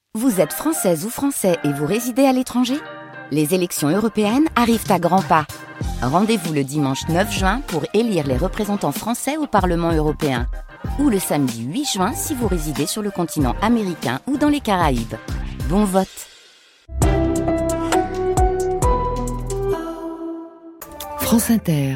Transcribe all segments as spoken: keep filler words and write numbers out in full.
Vous êtes française ou français et vous résidez à l'étranger ? Les élections européennes arrivent à grands pas. Rendez-vous le dimanche neuf juin pour élire les représentants français au Parlement européen. Ou le samedi huit juin si vous résidez sur le continent américain ou dans les Caraïbes. Bon vote! France Inter.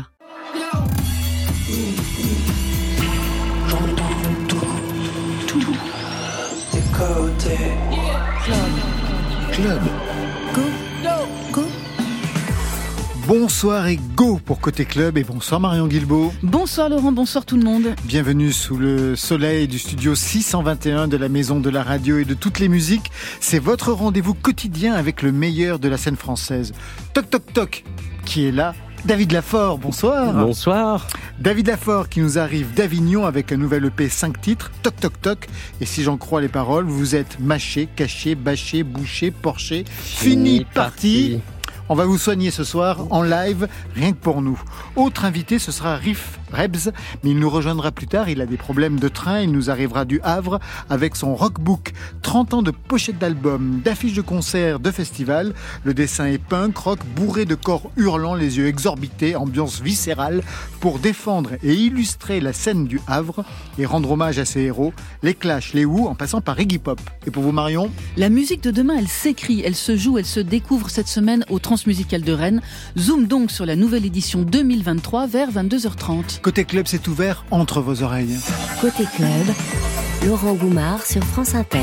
J'entends tout, tout. Des côtés. Club. Club. Go. Go. Bonsoir et go pour Côté Club et bonsoir Marion Guilbault. Bonsoir Laurent, bonsoir tout le monde. Bienvenue sous le soleil du studio six cent vingt et un de la Maison de la Radio et de toutes les musiques. C'est votre rendez-vous quotidien avec le meilleur de la scène française. Toc toc toc, qui est là ? David Lafort, bonsoir. Bonsoir. David Lafort qui nous arrive d'Avignon avec un nouvel E P cinq titres, Toc Toc Toc. Et si j'en crois les paroles, vous êtes mâché, caché, bâché, bouché, porché, fini, fini parti. On va vous soigner ce soir en live, rien que pour nous. Autre invité, ce sera Riff Rebs, mais il nous rejoindra plus tard. Il a des problèmes de train, il nous arrivera du Havre avec son rockbook. trente ans de pochettes d'albums, d'affiches de concerts, de festivals. Le dessin est punk, rock, bourré de corps hurlants, les yeux exorbités, ambiance viscérale, pour défendre et illustrer la scène du Havre et rendre hommage à ses héros, les Clash, les Who, en passant par Iggy Pop. Et pour vous Marion ? La musique de demain, elle s'écrit, elle se joue, elle se découvre cette semaine au Transmusical de Rennes. Zoom donc sur la nouvelle édition deux mille vingt-trois vers vingt-deux heures trente. Côté Club, c'est ouvert entre vos oreilles. Côté Club, Laurent Goumard sur France Inter.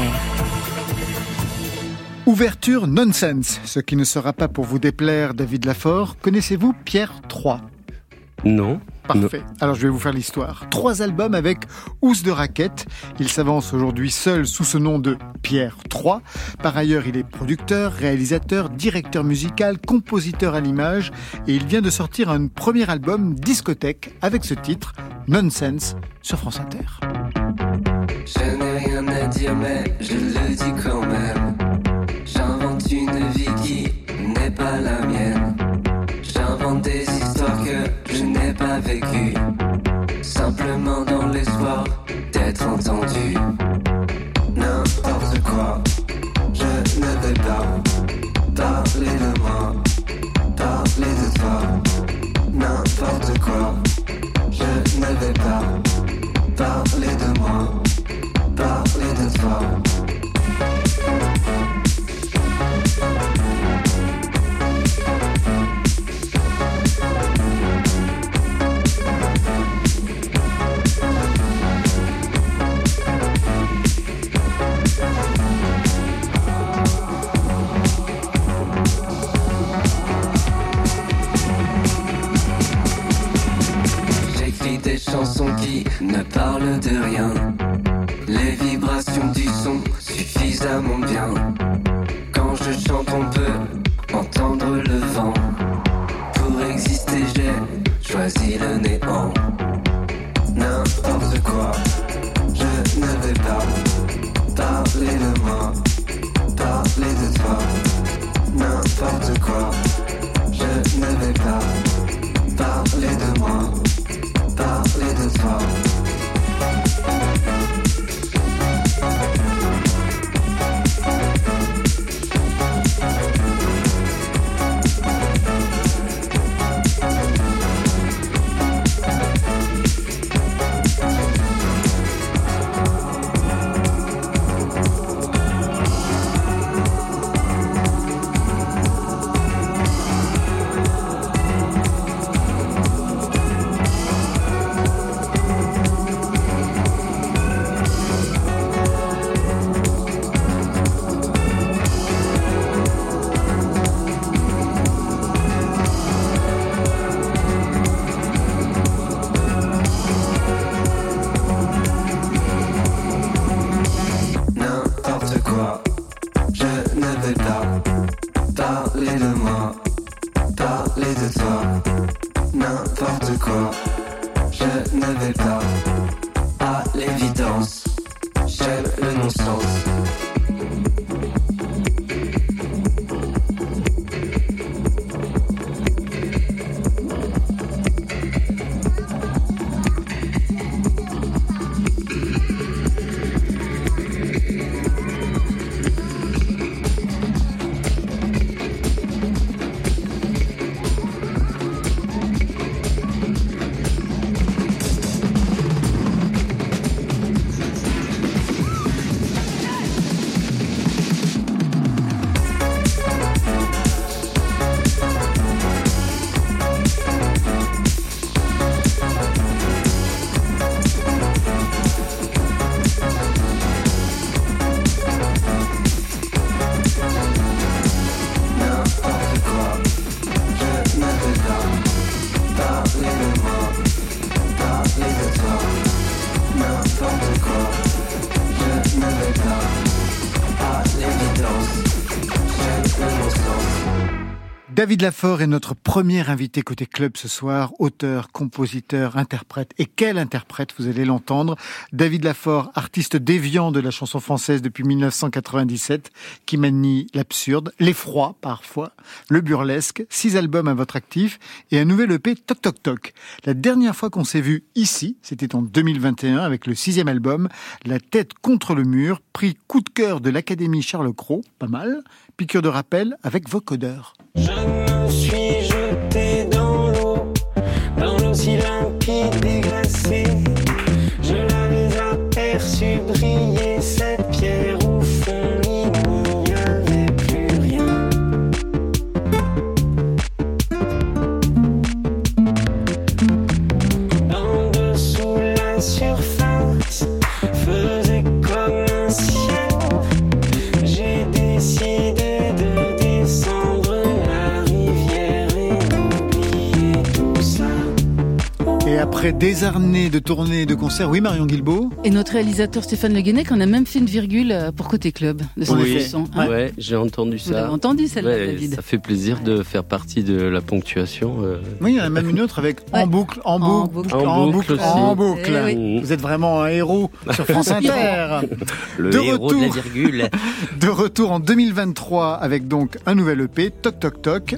Ouverture nonsense, ce qui ne sera pas pour vous déplaire, David Lafort. Connaissez-vous Pierre trois ? Non. Parfait. Non. Alors je vais vous faire l'histoire. Trois albums avec housse de raquette. Il s'avance aujourd'hui seul sous ce nom de Pierre trois. Par ailleurs, il est producteur, réalisateur, directeur musical, compositeur à l'image. Et il vient de sortir un premier album discothèque avec ce titre, Nonsense, sur France Inter. Je n'ai rien à dire mais je le dis quand même. J'invente une vie qui n'est pas la mienne. J'invente des histoires que je n'ai pas vécues, simplement dans l'espoir d'être entendu. N'importe quoi, je ne vais pas parler de moi, parler de toi. N'importe quoi, je ne vais pas parler de moi, parler de toi. Des chansons qui ne parlent de rien. Les vibrations du son suffisamment bien. Quand je chante on peut entendre le vent. Pour exister j'ai choisi le néant. N'importe quoi, je ne vais pas parler de moi, parler de toi. N'importe quoi, je ne vais pas parler de moi, parler de toi. David Lafort est notre premier invité côté club ce soir, auteur, compositeur, interprète. Et quel interprète, vous allez l'entendre. David Lafort, artiste déviant de la chanson française depuis dix-neuf cent quatre-vingt-dix-sept, qui manie l'absurde, l'effroi parfois, le burlesque, six albums à votre actif et un nouvel E P Toc Toc Toc. La dernière fois qu'on s'est vu ici, c'était en deux mille vingt et un avec le sixième album, La tête contre le mur, prix coup de cœur de l'Académie Charles Cros, pas mal, piqûre de rappel avec vocodeur. Je me suis jeté dans l'eau, dans l'eau si limpide et glacée. Je l'avais aperçue briller, cette pierre au fond, il n'y avait plus rien. En dessous la surface faisait comme un ciel. J'ai décidé de descendre la rivière et d'oublier tout ça. Et après des années de tournées et de concerts, oui Marion Guilbault. Et notre réalisateur Stéphane Le Guenec en a même fait une virgule pour Côté Club de son Oui, chanson. Hein ouais, j'ai entendu Vous l'avez ça. entendu celle-là, Ouais, David? ça fait plaisir Ouais. de faire partie de la ponctuation. euh. Oui, il y en a même une autre avec en Ouais. boucle, en En boucle, boucle. en En boucle, boucle en aussi. boucle. Eh oui. Vous êtes vraiment un héros sur France Inter. Le De héros retour. de la virgule. De retour en deux mille vingt-trois avec donc un nouvel E P, Toc Toc Toc.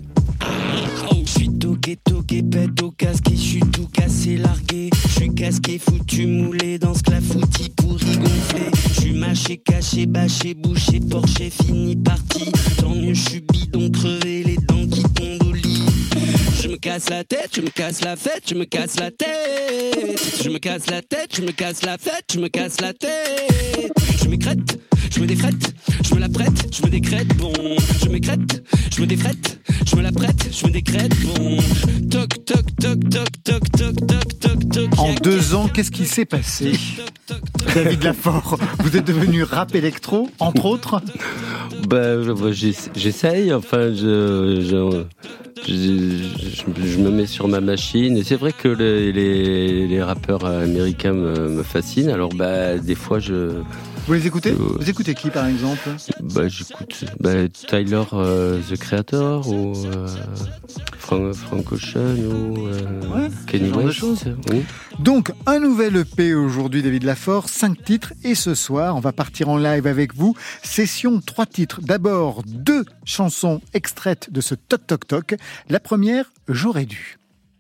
Je suis toqué, toqué, pète au casque, je suis tout cassé, largué. Je suis casqué, foutu, moulé dans ce clafoutis pourri gonflé. Je suis mâché, caché, bâché, bouché, porché, fini, parti. Tant mieux, je suis bidon, crevé, les dents qui tombent au lit. Je me casse la tête, je me casse la fête, je me casse la tête. Je me casse la tête, je me casse la fête, je me casse la tête. Je m'écrète, je me défrette, je me la prête, je me décrète, bon. Je m'écrète, je me défrette, je me la prête, je me décrète, bon. Toc, toc, toc, toc, toc, toc, toc, toc, toc. En deux ans, qu'est-ce qui s'est passé? David Lafort, vous êtes devenu rap électro, entre autres. Bah, bah, j'ess- j'essaye, enfin, je, je, je, je- je me mets sur ma machine. Et c'est vrai que les, les, les rappeurs américains me, me fascinent. Alors, bah, des fois, je, Vous les écoutez? Euh, Vous écoutez qui, par exemple? bah, j'écoute bah, Tyler, euh, The Creator, ou euh, Frank, Frank Ocean, ou euh, Ouais, Kenny ce genre de West. choses. Oui. Donc, un nouvel E P aujourd'hui, David Lafort, cinq titres. Et ce soir, on va partir en live avec vous. Session trois titres. D'abord, deux chansons extraites de ce Toc Toc Toc. La première, J'aurais dû.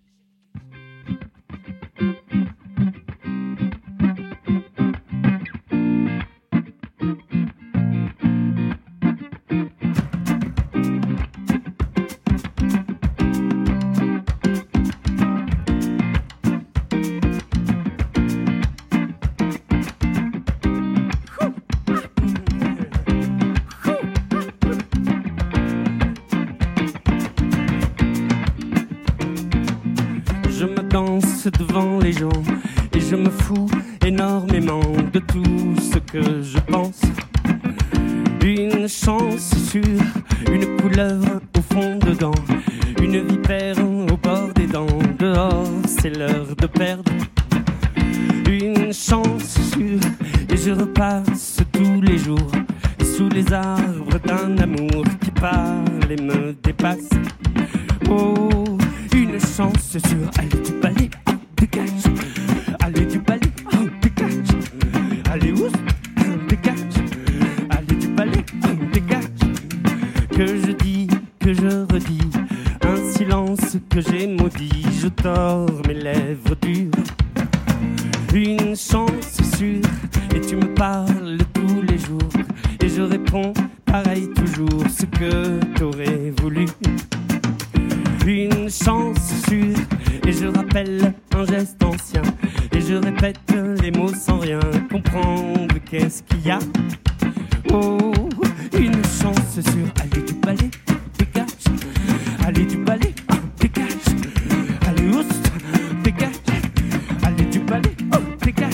Je me danse devant les gens et je me fous énormément de tout ce que je pense. Une chance sur une couleuvre au fond dedans, une vipère au bord des dents. Dehors, c'est l'heure de perdre. Une chance sur et je repasse tous les jours sous les arbres d'un amour qui parle et me dépasse. Oh, une chance sur aller du palais, oh, dégage. Aller du palais, oh, dégage. Aller où, dégage. Aller du palais, oh, dégage. Que je dis, que je redis, un silence que j'ai maudit. Je tords mes lèvres dures. Une chance sûre, et tu me parles tous les jours. Et je réponds pareil toujours, ce que t'aurais voulu. Une chance sûre, et je rappelle un geste ancien. Et je répète les mots sans rien comprendre qu'est-ce qu'il y a. Oh, une chance sûre, allez du balai, dégage. Allez du balai, oh, dégage. Allez oust, dégage. Allez du balai, oh, dégage.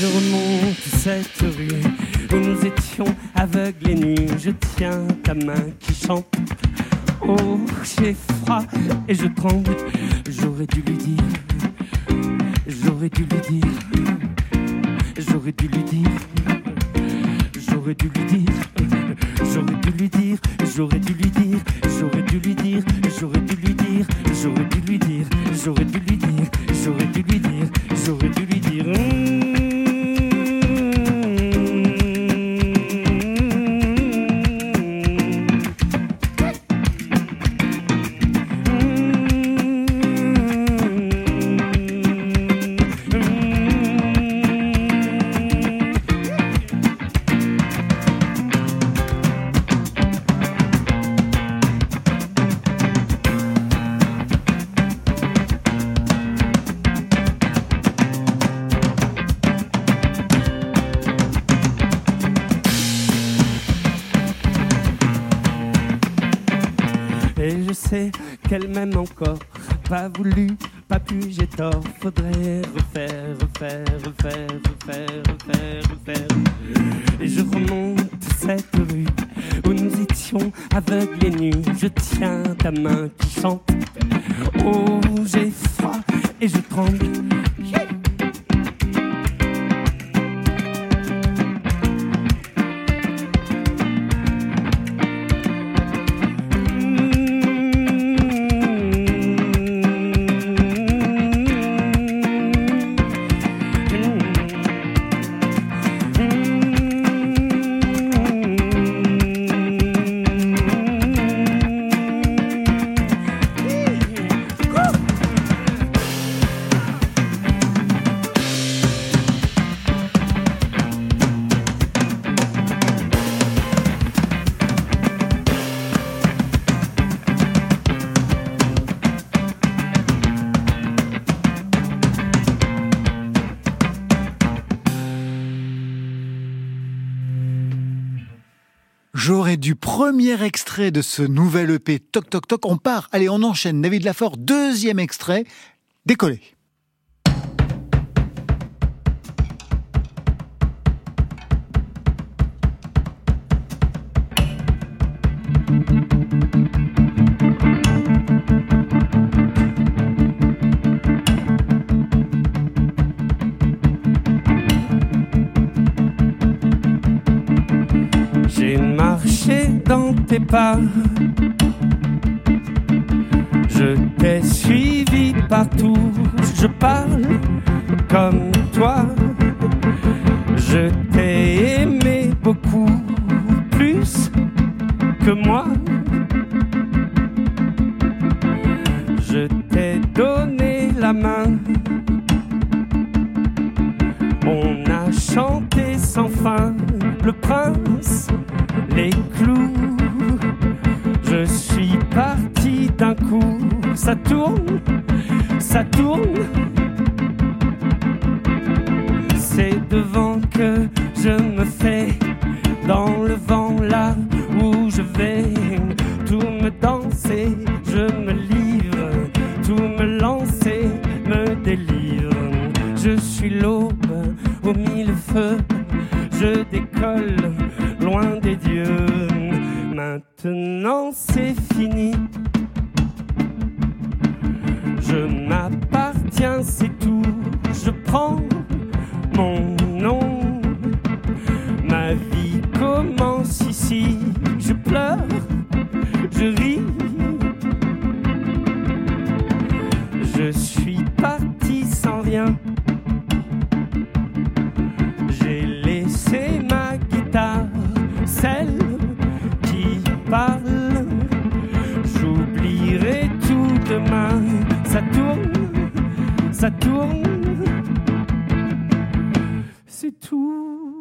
je remonte cette rue où nous étions aveugles et nus. Je tiens ta main qui chante. Oh, j'ai froid et je tremble. J'aurais dû lui dire, j'aurais dû lui dire, j'aurais dû lui dire, j'aurais dû lui dire, j'aurais dû lui dire, j'aurais dû lui dire, j'aurais dû lui dire, j'aurais dû lui dire, j'aurais dû lui dire, j'aurais dû lui dire, j'aurais dû lui dire, j'aurais dû lui dire. Qu'elle m'aime encore, pas voulu, pas pu, j'ai tort. Faudrait refaire, refaire, refaire, refaire, refaire, refaire. Et je remonte cette rue où nous étions aveugles et nus. Je tiens ta main qui chante. Oh, j'ai froid et je tremble. Yeah. J'aurais du premier extrait de ce nouvel E P Toc Toc Toc. On part, allez, on enchaîne. David Lafort, deuxième extrait, Décoller. Dans tes pas, je t'ai suivi partout, je parle comme toi, je t'ai aimé beaucoup plus que moi, je t'ai donné la main, on a chanté sans fin, le prince, les clous, je suis parti d'un coup, ça tourne, ça tourne, c'est devant que je me fais, dans le vent là où je vais, tout me danser, je me livre, tout me lancer, me délivre, je suis l'aube au mille feux, je décolle loin des dieux, maintenant c'est fini. Je m'appartiens, c'est tout. Je prends mon nom. Ma vie commence ici. Je pleure, je ris. Je suis parti sans rien. J'ai laissé ma guitare, celle qui parle. J'oublierai tout demain. Ça tourne, ça tourne. C'est tout.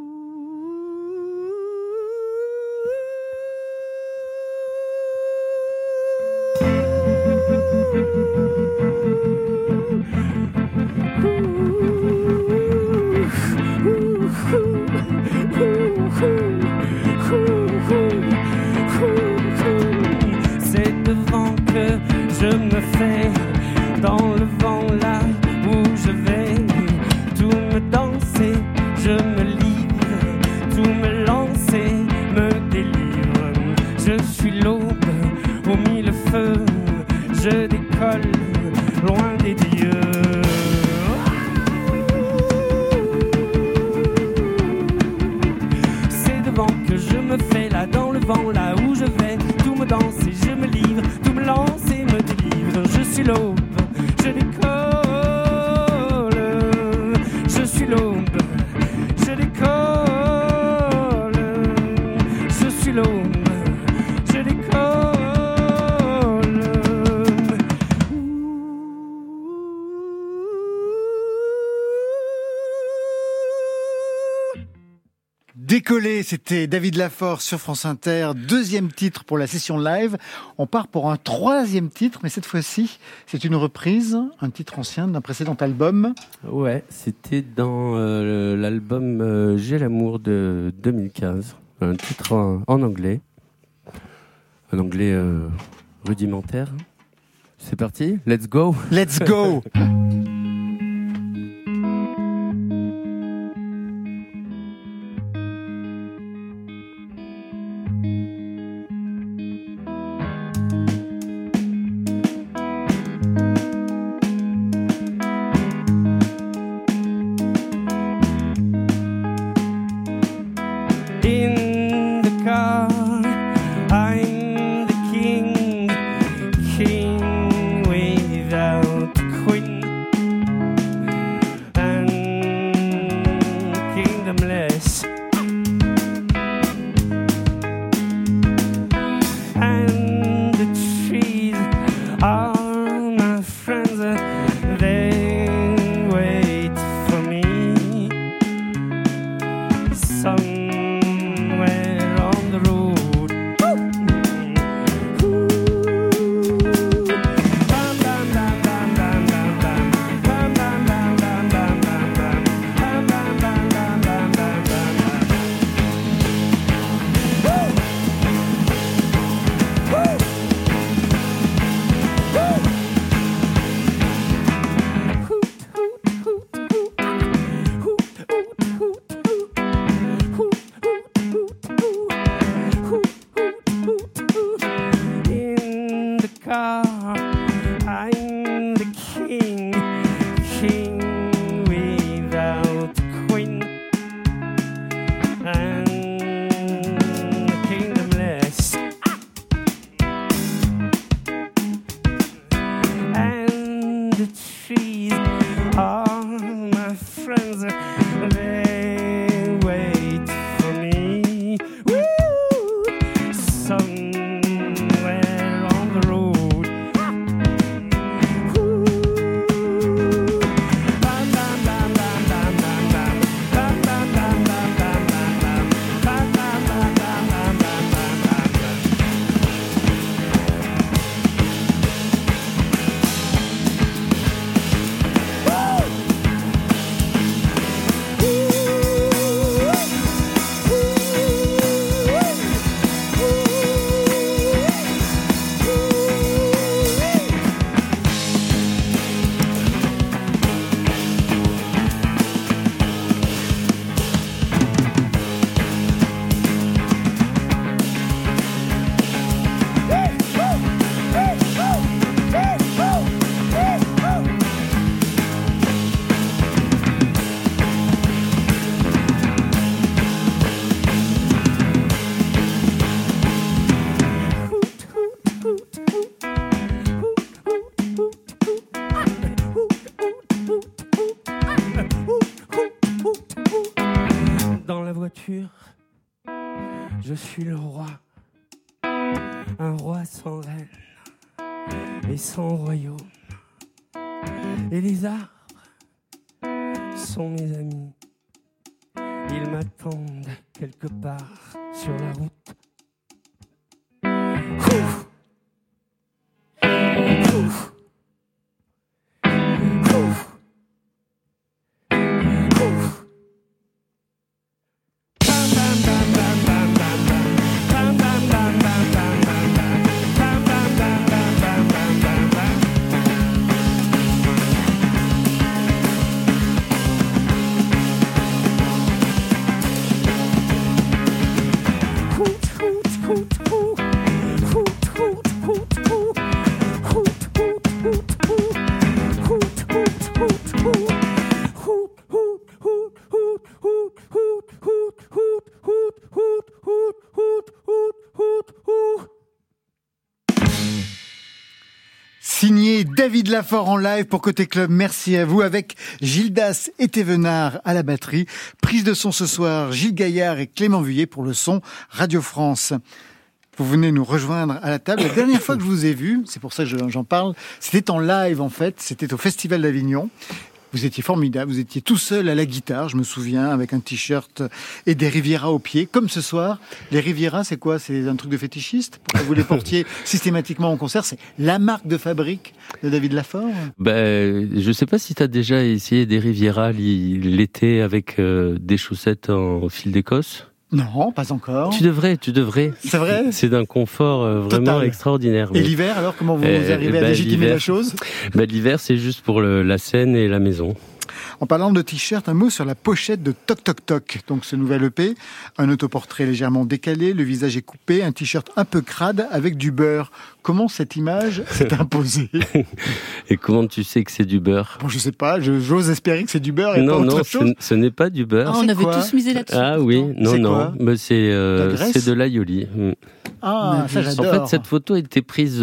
C'est devant que je me fais, dans le vent là où je vais, tout me danser, je me fais là dans le vent, là où je vais, tout me danse et je me livre, tout me lance et me délivre. Je suis l'aube, je décolle, je suis l'aube, je décolle, je suis l'aube, je décolle. Décoller, c'était David Lafort sur France Inter, deuxième titre pour la session live. On part pour un troisième titre, mais cette fois-ci, c'est une reprise, un titre ancien d'un précédent album. Ouais, c'était dans euh, l'album euh, J'ai l'amour de deux mille quinze, un titre en, en anglais, un anglais euh, rudimentaire. C'est parti, let's go. Let's go. Je suis le roi, un roi sans reine et sans royaume. Et les arbres sont mes amis, ils m'attendent quelque part sur la route. Ouf. Ouf. David Lafort en live pour Côté Club. Merci à vous avec Gildas et Thévenard à la batterie. Prise de son ce soir, Gilles Gaillard et Clément Vuillet pour le son Radio France. Vous venez nous rejoindre à la table. La dernière fois que je vous ai vu, c'est pour ça que j'en parle, c'était en live en fait, c'était au Festival d'Avignon. Vous étiez formidable, vous étiez tout seul à la guitare, je me souviens, avec un t-shirt et des Riviera aux pieds, comme ce soir. Les Riviera, c'est quoi? C'est un truc de fétichiste? Pourquoi vous les portiez systématiquement en concert? C'est la marque de fabrique de David Lafort? Ben, je sais pas si tu as déjà essayé des Riviera l'été avec euh, des chaussettes en fil d'Écosse. Non, pas encore. Tu devrais, tu devrais. C'est vrai? C'est d'un confort euh, vraiment Total. Extraordinaire. Et mais... l'hiver, alors, comment vous euh, arrivez bah, à légitimer la chose? Bah, l'hiver, c'est juste pour le, la scène et la maison. En parlant de t-shirt, un mot sur la pochette de Toc Toc Toc, donc ce nouvel E P. Un autoportrait légèrement décalé, le visage est coupé, un t-shirt un peu crade avec du beurre. Comment cette image s'est imposée? Et comment tu sais que c'est du beurre? Bon, je sais pas, je, j'ose espérer que c'est du beurre et non, pas autre non, chose. ce, ce n'est pas du beurre. Ah, on avait tous misé là-dessus. Ah oui, non, c'est non, quoi? bah, c'est, euh, graisse c'est de l'aïoli. Ah, ça j'adore. En fait, cette photo a été prise,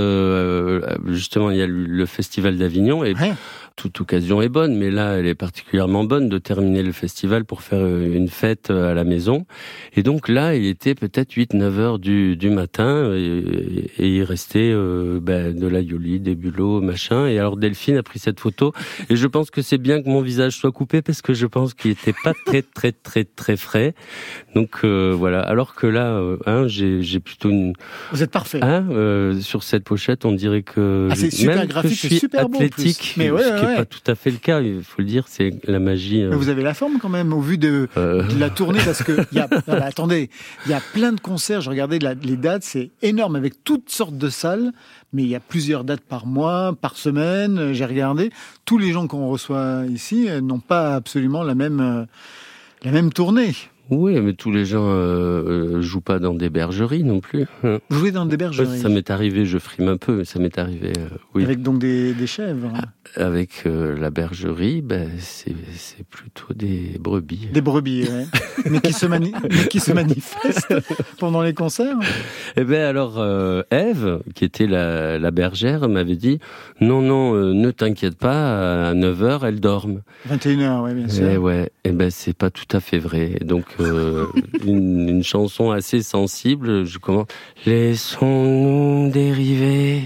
euh, justement, il y a le Festival d'Avignon et ouais. Toute occasion est bonne, mais là, elle est particulièrement bonne de terminer le festival pour faire une fête à la maison. Et donc là, il était peut-être huit neuf heures du, du matin et, et il restait euh, ben, de l'aïoli, des bulots, machin. Et alors Delphine a pris cette photo et je pense que c'est bien que mon visage soit coupé parce que je pense qu'il était pas très, très, très, très frais. Donc euh, voilà. Alors que là, euh, hein, j'ai, j'ai plutôt une... Vous êtes parfait. Hein, euh, sur cette pochette, on dirait que... Ah, c'est super même graphique, que je c'est suis super beau en athlétique, plus. Mais ouais, ce qui ouais. n'est pas tout à fait le cas, il faut le dire, c'est la magie. Mais vous avez la forme quand même, au vu de, Euh. de la tournée, parce que il y a, non, mais attendez, il y a plein de concerts. Je regardais la- les dates, c'est énorme avec toutes sortes de salles, mais il y a plusieurs dates par mois, par semaine. J'ai regardé, tous les gens qu'on reçoit ici euh, n'ont pas absolument la même euh, la même tournée. Oui, mais tous les gens euh, euh, jouent pas dans des bergeries non plus. Hein. Vous jouez dans des bergeries, Ça m'est arrivé, je frime un peu, mais ça m'est arrivé, euh, oui. avec donc des, des chèvres, Avec euh, la bergerie, ben, c'est, c'est plutôt des brebis. des brebis, ouais. mais qui se mani- mais qui se manifestent pendant les concerts. Eh ben alors, euh, Ève, qui était la, la bergère, m'avait dit « Non, non, euh, ne t'inquiète pas, à neuf heures, elles dorment. » vingt et une heures, ouais, bien sûr. Eh ouais, eh ben c'est pas tout à fait vrai. Donc euh, une, une chanson assez sensible. Je commence. Laissons-nous dériver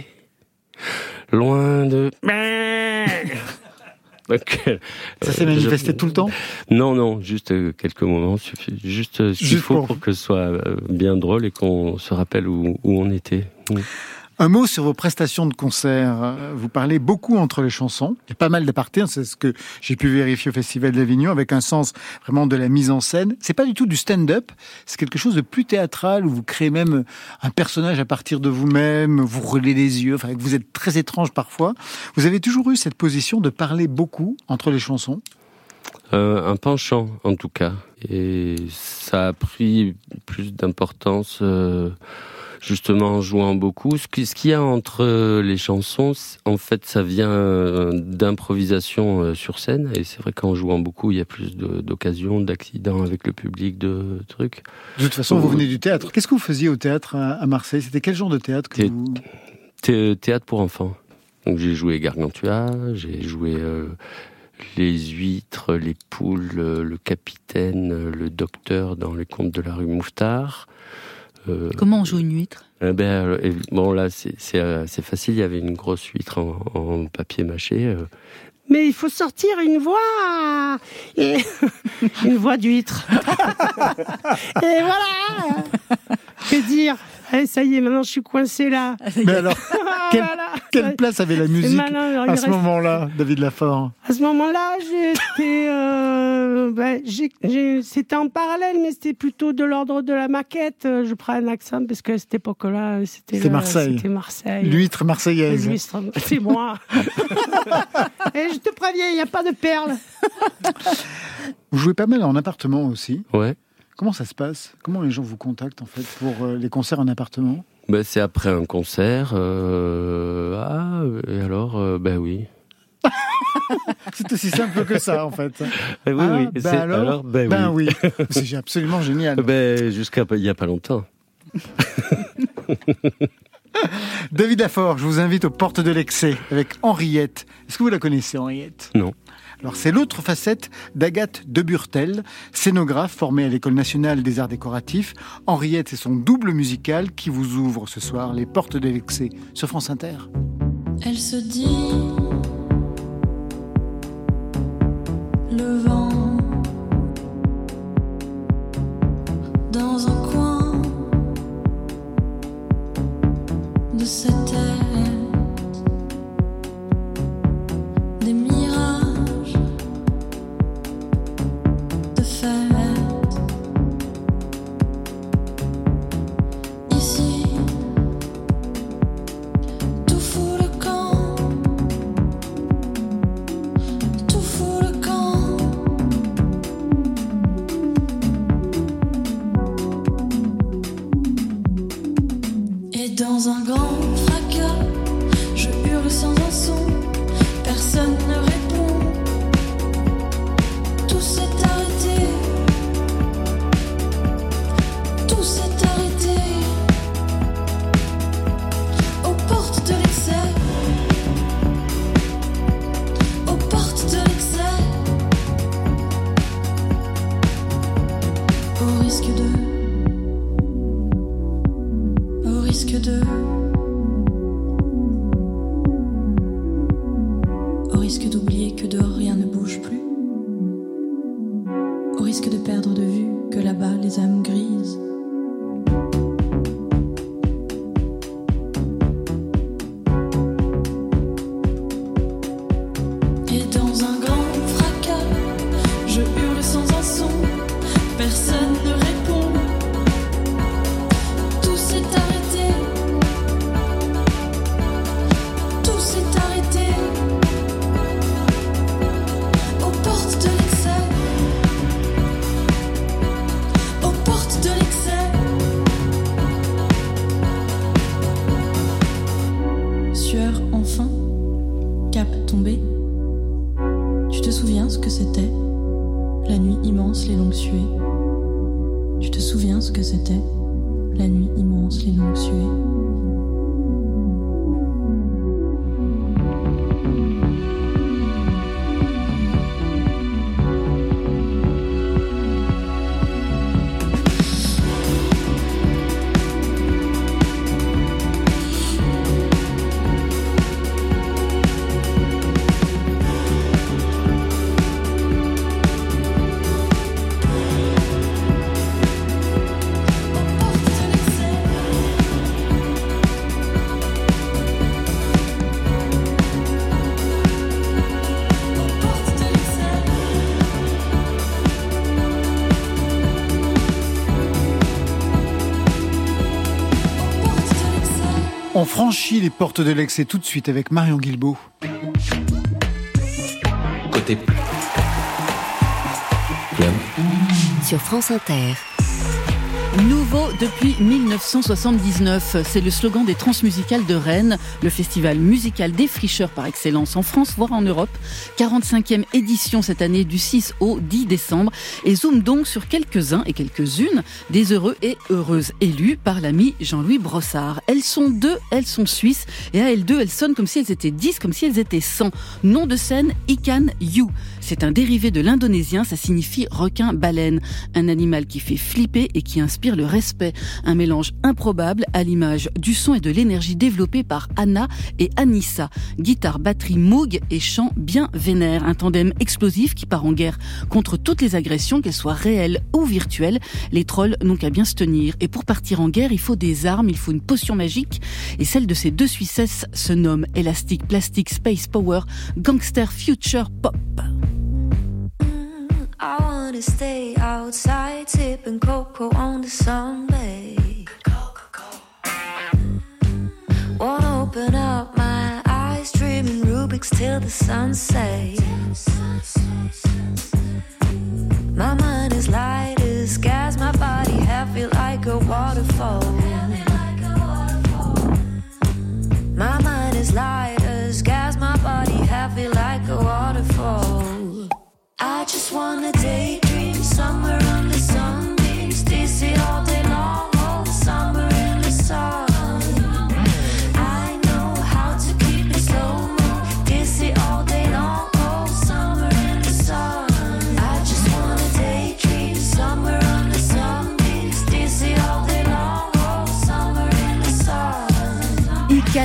loin de. Donc, euh, Ça s'est manifesté je... tout le temps? Non, non, juste euh, quelques moments suffit. Juste euh, ce qu'il Juste faut pour... pour que ce soit euh, bien drôle et qu'on se rappelle où, où on était. Mmh. Un mot sur vos prestations de concert. Vous parlez beaucoup entre les chansons. Il y a pas mal d'apartés, c'est ce que j'ai pu vérifier au Festival d'Avignon, avec un sens vraiment de la mise en scène. C'est pas du tout du stand-up, c'est quelque chose de plus théâtral, où vous créez même un personnage à partir de vous-même, vous roulez les yeux, enfin, vous êtes très étrange parfois. Vous avez toujours eu cette position de parler beaucoup entre les chansons? Euh, un penchant, en tout cas. Et ça a pris plus d'importance... Euh... justement en jouant beaucoup. Ce qu'il y a entre les chansons, en fait, ça vient d'improvisation sur scène. Et c'est vrai qu'en jouant beaucoup, il y a plus de, d'occasions, d'accidents avec le public, de trucs. De toute façon, vous venez du théâtre. Qu'est-ce que vous faisiez au théâtre à Marseille? C'était quel genre de théâtre que Thé- vous... thé- Théâtre pour enfants. Donc j'ai joué Gargantua, j'ai joué euh, les huîtres, les poules, le capitaine, le docteur dans les contes de la rue Mouffetard. Euh, Comment on joue une huître? eh ben, et, bon là c'est, c'est, euh, c'est facile, il y avait une grosse huître en, en papier mâché. Euh. Mais il faut sortir une voix et une voix d'huître. Et voilà. Que dire? Allez, ça y est, maintenant je suis coincé là. Mais alors, Ah, quelle, voilà. quelle place avait la musique malin, il à ce reste- moment-là, David Lafort? À ce moment-là, j'étais, euh, ben, j'ai, j'ai, c'était en parallèle, mais c'était plutôt de l'ordre de la maquette. Je prends un accent parce que à cette époque-là, c'était, C'était le- Marseille. C'était Marseille. L'huître marseillaise. L'huître, c'est moi. Et je te préviens, il n'y a pas de perles. Vous jouez pas mal en appartement aussi. Ouais. Comment ça se passe? Comment les gens vous contactent en fait pour euh, les concerts en appartement? Ben, c'est après un concert. Euh... Ah, et alors, euh, ben oui. C'est aussi simple que ça en fait. Eh oui, Ah, oui. ben C'est- alors, alors, ben, ben oui. oui. C'est absolument génial. Ben, jusqu'à il y a pas longtemps. David Lafort, je vous invite aux Portes de l'Excès avec Henriette. Est-ce que vous la connaissez, Henriette ? Non. Alors, c'est l'autre facette d'Agathe de Burtel, scénographe formée à l'École nationale des arts décoratifs. Henriette, c'est son double musical qui vous ouvre ce soir les Portes de l'Excès sur France Inter. Elle se dit le vent dans un coin de cette tête, des mirages de fête. Ici, tout fout le camp, tout fout le camp. Et dans un grand fracas, je hurle sans un son, personne ne répond. Tout s'est arrêté, tout s'est arrêté. Aux portes de l'excès, aux portes de l'excès. Au risque de, au risque de, au risque d'oublier que dehors rien ne bouge plus, au risque de perdre de vue que là-bas les âmes grises. Et dans un grand fracas, je hurle sans un son, personne ne répond. Tout s'est arrêté, tout s'est arrêté. Aux portes de l'excès, aux portes de l'excès. Sueur enfin, cap tombé. Tu te souviens ce que c'était? La nuit immense, les longues suées. Tu te souviens ce que c'était? La nuit immense, les longues suées. On franchit les Portes de l'Excès tout de suite avec Marion Guilbault. Côté Sur France Inter. Nouveau depuis dix-neuf cent soixante-dix-neuf, c'est le slogan des Transmusicales de Rennes, le festival musical défricheur par excellence en France, voire en Europe. quarante-cinquième édition cette année du six au dix décembre et zoom donc sur quelques-uns et quelques-unes des heureux et heureuses élus par l'ami Jean-Louis Brossard. Elles sont deux, elles sont suisses et à elles deux, elles sonnent comme si elles étaient dix, comme si elles étaient cent. Nom de scène, Ikan Hiu. C'est un dérivé de l'indonésien, ça signifie requin-baleine. Un animal qui fait flipper et qui inspire le respect. Un mélange improbable à l'image du son et de l'énergie développée par Anna et Anissa. Guitare, batterie, moog et chant bien vénère. Un tandem explosif qui part en guerre contre toutes les agressions, qu'elles soient réelles ou virtuelles. Les trolls n'ont qu'à bien se tenir. Et pour partir en guerre, il faut des armes, il faut une potion magique. Et celle de ces deux Suissesses se nomme Elastic, Plastic, Space Power, Gangster, Future, Pop. I wanna stay outside, sipping cocoa on the sunbay. Wanna open up my eyes, dreaming Rubik's till the sunset. My mind is light as gas, my body heavy like a waterfall. My mind is light as gas, my body heavy like a waterfall. I just wanna daydream somewhere under sunbeams, D C all day long, all the summer in the sun.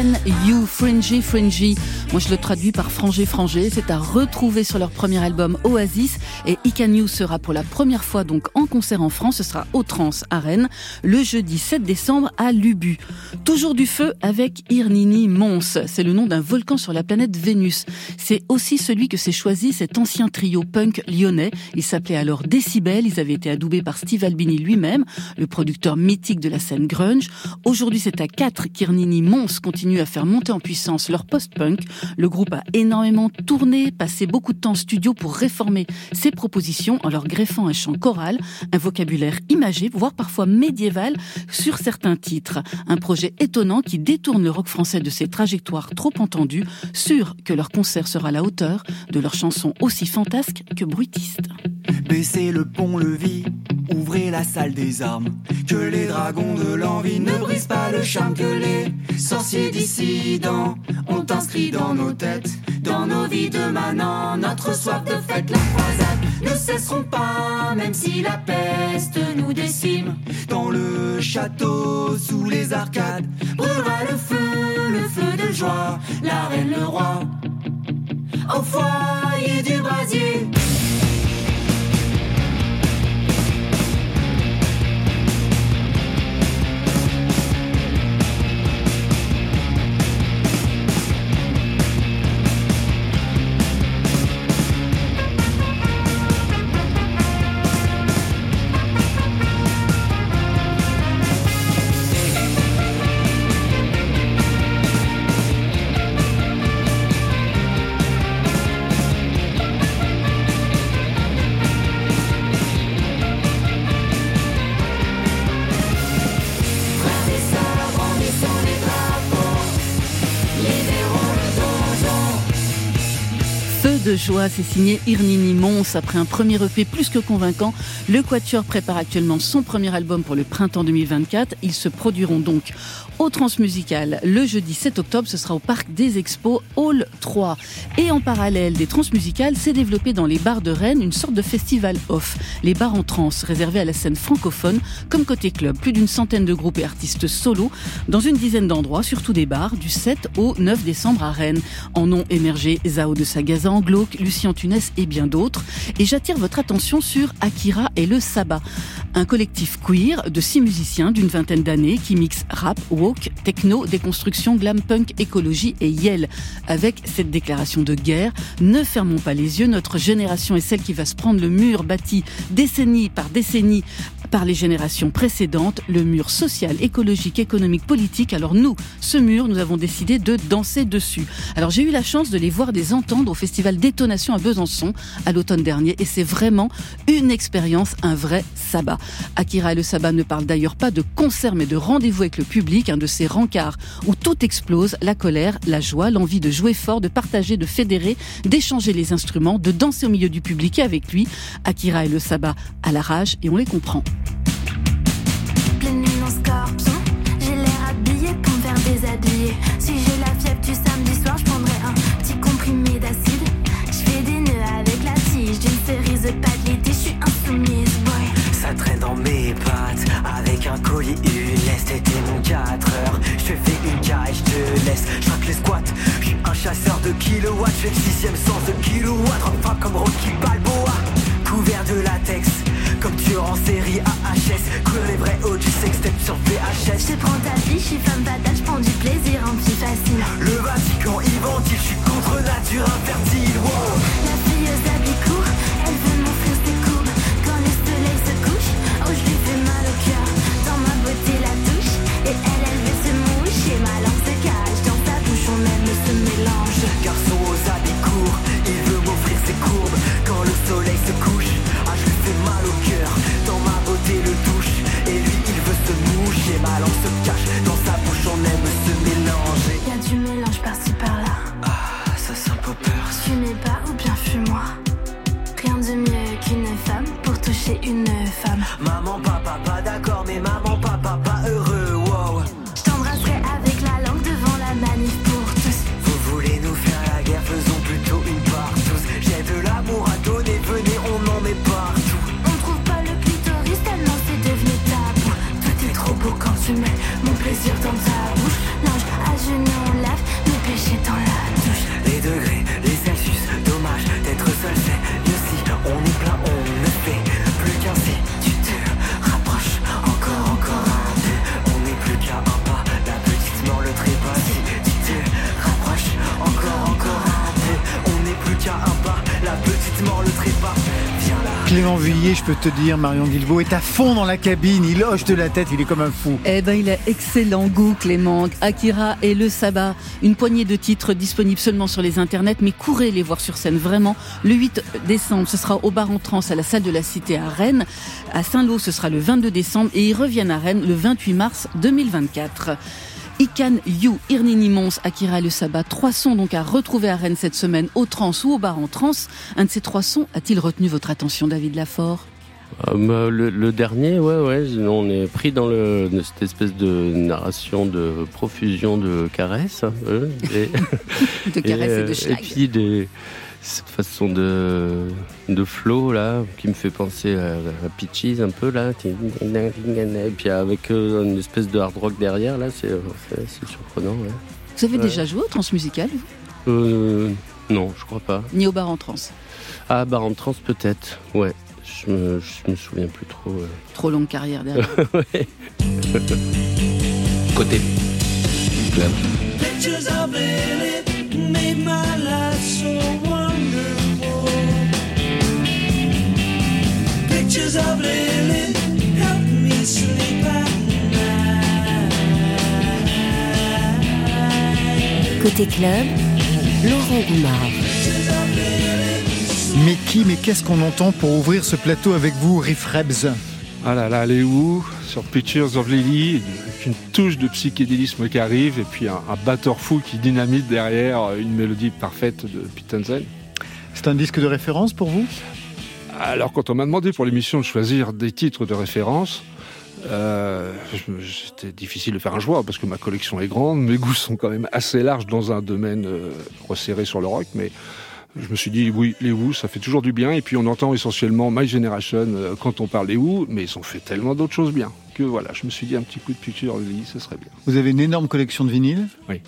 Can You, Fringy Fringy. Moi je le traduis par Frangé Frangé. C'est à retrouver sur leur premier album Oasis. Et I Can You sera pour la première fois donc en concert en France. Ce sera au Trans à Rennes le jeudi sept décembre à l'Ubu. Toujours du feu avec Irnini Mons. C'est le nom d'un volcan sur la planète Vénus. C'est aussi celui que s'est choisi cet ancien trio punk lyonnais. Il s'appelait alors Décibel. Ils avaient été adoubés par Steve Albini lui-même, le producteur mythique de la scène grunge. Aujourd'hui, c'est à quatre qu'Irnini Mons continue à faire monter en puissance leur post-punk. Le groupe a énormément tourné, passé beaucoup de temps en studio pour réformer ses propositions en leur greffant un chant choral, un vocabulaire imagé, voire parfois médiéval sur certains titres. Un projet étonnant qui détourne le rock français de ses trajectoires trop entendues, sûr que leur concert sera à la hauteur de leurs chansons aussi fantasques que bruitistes. Baissez le pont-levis, ouvrez la salle des armes. Que les dragons de l'envie ne brisent pas le charme. Que les sorciers dissidents ont inscrit dans nos têtes, dans nos vies de manants, notre soif de fête. La croisade ne cesseront pas, même si la peste nous décime. Dans le château, sous les arcades, brûlera le feu, le feu de joie. La reine, le roi, au foyer du brasier. De joie, c'est signé Irnini Mons. Après un premier E P plus que convaincant, le Quatuor prépare actuellement son premier album pour le printemps deux mille vingt-quatre. Ils se produiront donc au Transmusical le jeudi sept octobre. Ce sera au Parc des Expos, Hall trois. Et en parallèle des Transmusicales, s'est développé dans les bars de Rennes une sorte de festival off. Les bars en trans, réservés à la scène francophone, comme côté club. Plus d'une centaine de groupes et artistes solos dans une dizaine d'endroits, surtout des bars, du sept au neuf décembre à Rennes. En ont émergé Zao de Sagazan, Glauque, Lucien Tunès et bien d'autres. Et j'attire votre attention sur Akira et le Sabbat, un collectif queer de six musiciens d'une vingtaine d'années qui mixe rap, woke, techno, déconstruction, glam punk, écologie et yell. Avec cette déclaration de guerre, ne fermons pas les yeux, notre génération est celle qui va se prendre le mur bâti décennie par décennie par les générations précédentes, le mur social, écologique, économique, politique. Alors nous, ce mur, nous avons décidé de danser dessus. Alors j'ai eu la chance de les voir, de les entendre au festival Détonation à Besançon à l'automne dernier et c'est vraiment une expérience, un vrai sabbat. Akira et le Sabbat ne parlent d'ailleurs pas de concert mais de rendez-vous avec le public, un de ces rencarts où tout explose, la colère, la joie, l'envie de jouer fort, de partager, de fédérer, d'échanger les instruments, de danser au milieu du public et avec lui. Akira et le Sabbat à la rage et on les comprend. Pleine lune en scorpion, j'ai l'air habillée pour me faire déshabiller. Si j'ai la fièvre du samedi soir, je prendrai un petit comprimé d'acide. Je fais des nœuds avec la tige d'une cerise pas de l'été, je suis insoumise, boy. Ça traîne dans mes pattes, avec un collier, une laisse, t'étais mon quatre heures. Je te fais une caille, je te laisse, je traque les squats. Je suis un chasseur de kilowatts, je fais le sixième sens de kilowatt. Rock frappe comme Rocky Balboa, couvert de latex, comme tueur en série A H S. Courir les vrais hauts du sextape sur V H S. Je prends ta vie, je suis femme fatale, je prends du plaisir en petit facile. Le Vatican inventif, je suis contre nature infertile, wow. La fille aux habits courts, elle veut m'offrir ses courbes. Quand le soleil se couche, oh je lui fais mal au cœur. Dans ma beauté la touche, et elle, elle veut se moucher. Ma langue se cache, dans sa bouche on aime ce mélange. Garçon aux habits courts, il veut m'offrir ses courbes. Quand le soleil se couche, ah je lui fais mal au cœur. Dans ma beauté le touche, et lui il veut se moucher. Ma langue se cache, dans sa bouche on aime se mélanger. Y'a du mélange par-ci par-là. Ah, ça sent un peu peur. Fumez pas ou bien fume-moi. Rien de mieux qu'une femme pour toucher une femme. Maman, papa, pas d'accord, mais maman, papa, pas heureux, wow. Je t'embrasserai avec la langue devant la manif pour tous. Vous voulez nous faire la guerre, faisons plutôt une part tous. J'ai de l'amour à donner, venez, on en met partout. On trouve pas le clitoris tellement c'est devenu tabou. Tout est trop beau quand tu mets mon plaisir dans ta bouche. L'ange à genoux, Clément Vuillet, je peux te dire, Marion Guilbault est à fond dans la cabine, il hoche de la tête, il est comme un fou. Eh ben, il a excellent goût, Clément. Akira et Le Sabbat, une poignée de titres disponibles seulement sur les internets, mais courez les voir sur scène, vraiment. Le huit décembre, ce sera au Bar en Trans à la salle de la Cité à Rennes. À Saint-Lô, ce sera le vingt-deux décembre et ils reviennent à Rennes le vingt-huit mars deux mille vingt-quatre. Ican, You, Irnini Mons, Akira et Le Sabbat, trois sons donc à retrouver à Rennes cette semaine au Trans ou au Bar en Trans. Un de ces trois sons a-t-il retenu votre attention, David Lafort ? Euh, le, le dernier, ouais, ouais, on est pris dans le, cette espèce de narration de profusion de caresses. Hein, et, de caresses et, et de schlag. Et puis des, cette façon de, de flow là, qui me fait penser à, à Peaches un peu là. Et puis avec euh, une espèce de hard rock derrière, là, c'est, c'est, c'est surprenant. Ouais. Vous avez ouais. déjà joué au Transmusical ? euh, Non, je crois pas. Ni au Bar en Trans ? Ah, Bar en Trans peut-être, ouais. Je me, je me souviens plus trop. Euh... Trop longue carrière derrière. Ouais. Côté club. Côté club, Laurent Goumard. Mais qui, mais qu'est-ce qu'on entend pour ouvrir ce plateau avec vous, Riff Rebs ? Ah là là, les Who, sur Pictures of Lily, avec une touche de psychédélisme qui arrive, et puis un, un batteur fou qui dynamite derrière une mélodie parfaite de Pete Townshend. C'est un disque de référence pour vous ? Alors, quand on m'a demandé pour l'émission de choisir des titres de référence, euh, je, c'était difficile de faire un choix, parce que ma collection est grande, mes goûts sont quand même assez larges dans un domaine euh, resserré sur le rock, mais... Je me suis dit, oui, les Who, ça fait toujours du bien. Et puis, on entend essentiellement My Generation euh, quand on parle des Who, mais ils ont fait tellement d'autres choses bien que voilà, je me suis dit, un petit coup de Picture of Lily, ce serait bien. Vous avez une énorme collection de vinyles ? Oui.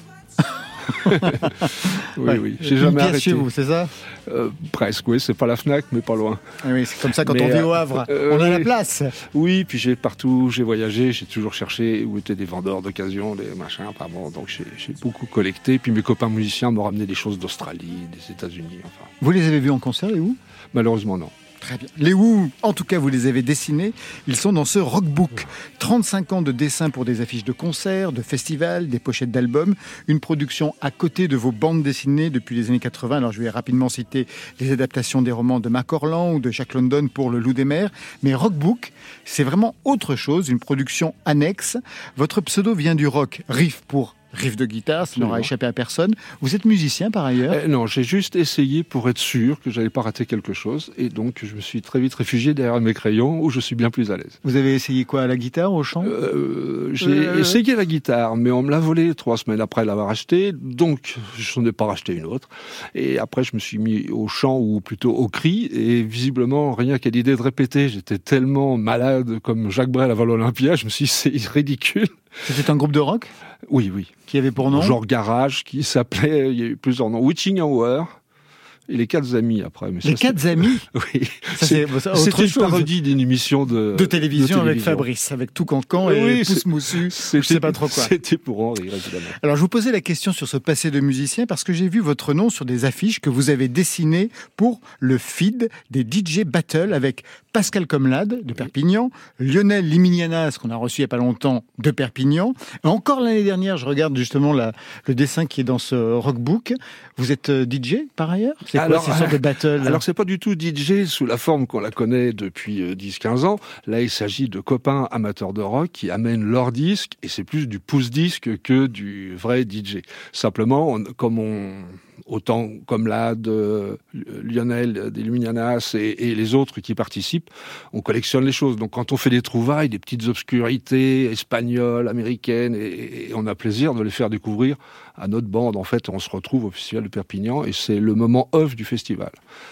oui, ouais. oui. J'ai jamais arrêté. Chez vous, c'est ça ? euh, Presque, oui. C'est pas la Fnac, mais pas loin. Ah oui, c'est comme ça quand mais, on vit au Havre. Euh, on a oui. la place. Oui, puis j'ai partout, j'ai voyagé, j'ai toujours cherché où étaient des vendeurs d'occasion, des machins, pardon. Donc j'ai, j'ai beaucoup collecté. Puis mes copains musiciens m'ont ramené des choses d'Australie, des États-Unis. Enfin. Vous les avez vus en concert, les Who ? Malheureusement, non. Très bien. Les Who, en tout cas, vous les avez dessinés. Ils sont dans ce rockbook. trente-cinq ans de dessins pour des affiches de concerts, de festivals, des pochettes d'albums. Une production à côté de vos bandes dessinées depuis les années quatre-vingts. Alors, je vais rapidement citer les adaptations des romans de Mac Orlan ou de Jack London pour Le Loup des Mers. Mais rockbook, c'est vraiment autre chose, une production annexe. Votre pseudo vient du rock. Riff pour riff de guitare, ça n'aura échappé à personne. Vous êtes musicien par ailleurs ? euh, Non, j'ai juste essayé pour être sûr que j'allais pas rater quelque chose. Et donc, je me suis très vite réfugié derrière mes crayons où je suis bien plus à l'aise. Vous avez essayé quoi, à la guitare, au chant ? euh, J'ai euh... essayé la guitare, mais on me l'a volée trois semaines après l'avoir achetée. Donc, je n'en ai pas racheté une autre. Et après, je me suis mis au chant, ou plutôt au cri. Et visiblement, rien qu'à l'idée de répéter, j'étais tellement malade comme Jacques Brel avant l'Olympia. Je me suis dit, c'est ridicule. C'était un groupe de rock ? Oui, oui. Qui avait pour nom ? Genre Garage, qui s'appelait, il y a eu plusieurs noms, Witching Hour, et Les Quatre Amis après. Mais les ça, Quatre Amis ? Oui. Ça, c'est, c'est C'était une chose. parodie d'une émission de, de, télévision, de télévision avec Fabrice, avec tout cancan et oui, Pouce Moussu, je sais pas trop quoi. C'était pour en rire, évidemment. Alors, je vous posais la question sur ce passé de musicien parce que j'ai vu votre nom sur des affiches que vous avez dessinées pour le feed des D J Battle avec Pascal Comlade de Perpignan, Lionel Liminianas, qu'on a reçu il n'y a pas longtemps, de Perpignan. Et encore l'année dernière, je regarde justement la, le dessin qui est dans ce rockbook. Vous êtes D J par ailleurs ? C'est quoi alors, ces sortes de battle là ? Alors, c'est pas du tout D J sous la forme qu'on la connaît depuis dix quinze ans. Là, il s'agit de copains amateurs de rock qui amènent leur disque, et c'est plus du pouce-disque que du vrai D J. Simplement, on, comme on... autant comme là de Lionel, des Luminianas et, et les autres qui participent, on collectionne les choses. Donc quand on fait des trouvailles, des petites obscurités espagnoles, américaines, et, et on a plaisir de les faire découvrir à notre bande. En fait, on se retrouve au Festival de Perpignan et c'est le moment off du festival.